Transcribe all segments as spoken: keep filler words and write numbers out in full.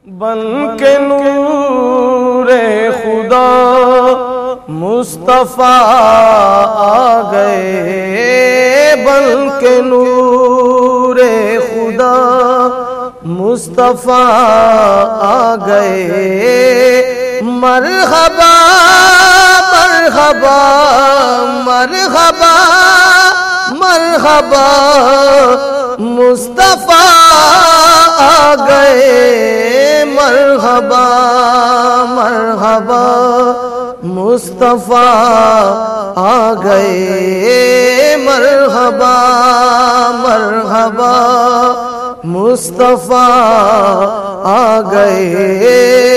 بن کے نور خدا مصطفیٰ آ گئے، بن کے نور خدا مصطفیٰ آ گئے۔ مرحبا مرحبا مرحبا مرحبا مصطفیٰ آ گئے، مرحبا مرحبا مصطفیٰ آ گئے، مرحبا مرحبا مصطفیٰ آ گئے۔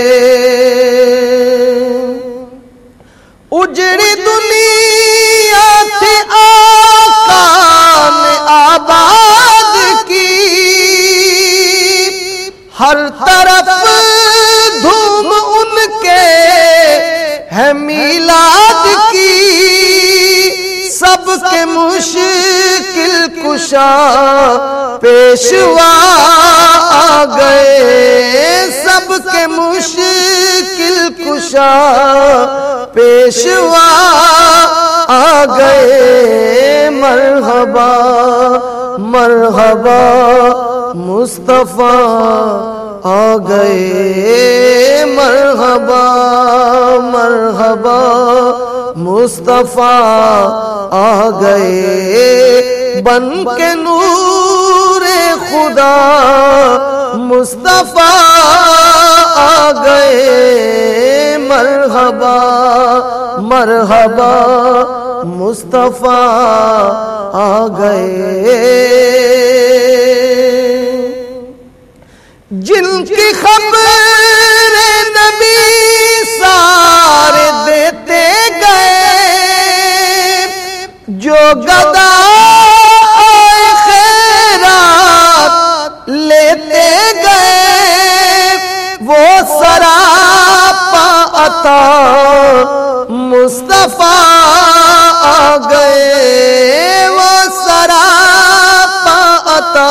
اجڑی دنیا تھی آقا نے آباد کی، ہر طرف دھوم ان کے ہے میلاد کی، سب کے مشکل کشا پیشوا آ گئے، سب کے مشکل کشا پیشوا آ گئے۔ مرحبا مرحبا مصطفیٰ آ گئے، مرحبا مرحبا مصطفیٰ آ گئے، بن کے نور خدا مصطفیٰ آ گئے، مرحبا مرحبا مصطفیٰ آ گئے۔ جن کی خبر نبی سارے دیتے گئے، جو گدا خیرات لیتے گئے، وہ سراپا عطا مصطفیٰ آ گئے، وہ سراپا عطا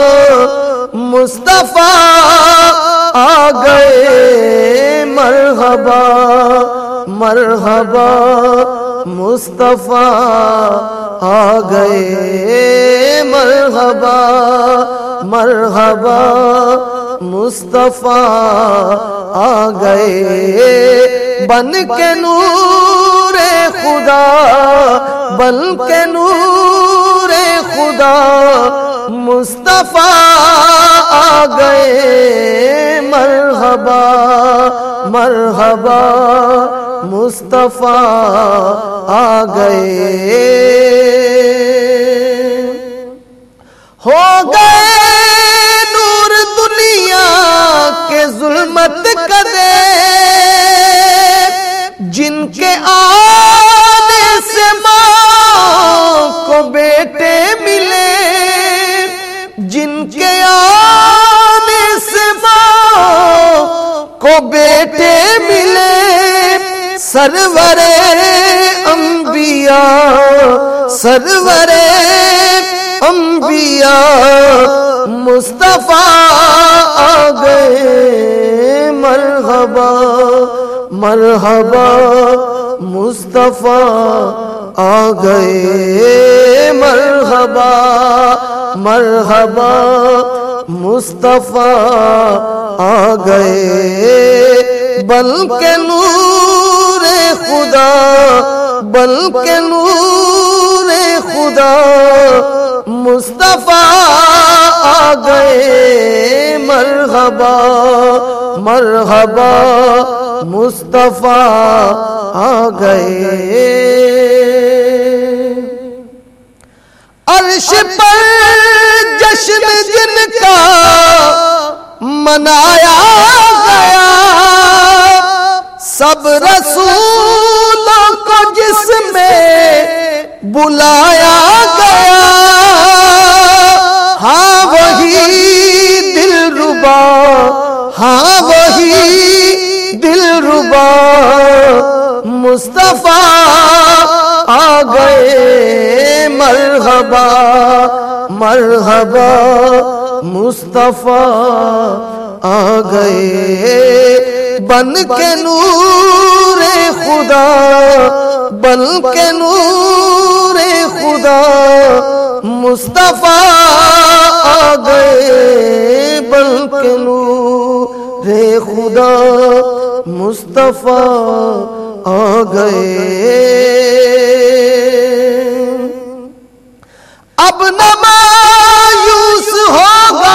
مصطفیٰ آ گئے۔ مرحبا مرحبا مصطفیٰ آ گئے، مرحبا مرحبا مصطفیٰ آ گئے، بن کے نور خدا بن کے نور خدا مصطفیٰ آ گئے، مرحبا مرحبا مصطفیٰ آ گئے۔ ہو گئے نور دنیا کے ظلمت کدے، جن کے آنے سے ماں کو بیٹے ملے، جن کے آنے سے ماں کو بیٹے ملے، سرور انبیاء سرور انبیاء مصطفیٰ آ گئے، مرحبا مرحبا مصطفیٰ آ گئے، مرحبا مرحبا مصطفیٰ آ گئے، بن کے نور خدا بن کے نور خدا مصطفیٰ آ گئے، مرحبا مرحبا مصطفیٰ آ گئے۔ عرش پر جشن جن کا منایا گیا، سب رسولوں کو جس میں بلایا گیا، ہاں وہی دلربا ہاں وہی دلربا مصطفیٰ آ گئے، مرحبا مرحبا مصطفیٰ آ گئے بن کے نور خدا، بن کے نور خدا مصطفیٰ آ گئے، بن کے نور خدا مصطفیٰ آ گئے۔ اب نہ مایوس ہوگا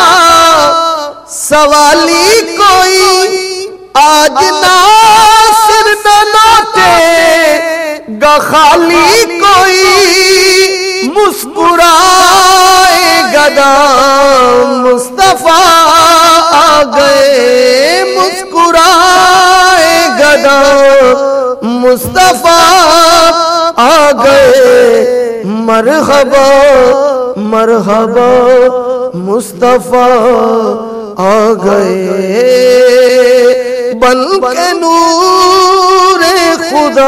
سوالی کوئی، آج ناصر نہ لوٹے گا خالی کوئی، مسکرائے گدا مصطفیٰ آ گئے، مسکرائے گدا مصطفیٰ آ گئے۔ مرحبا مرحبا مصطفیٰ آ گئے، بن کے نور خدا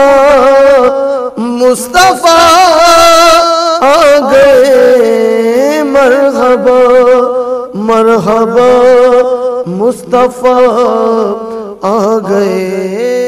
مصطفیٰ آ گئے۔ مرحبا مرحبا مصطفیٰ آ گئے۔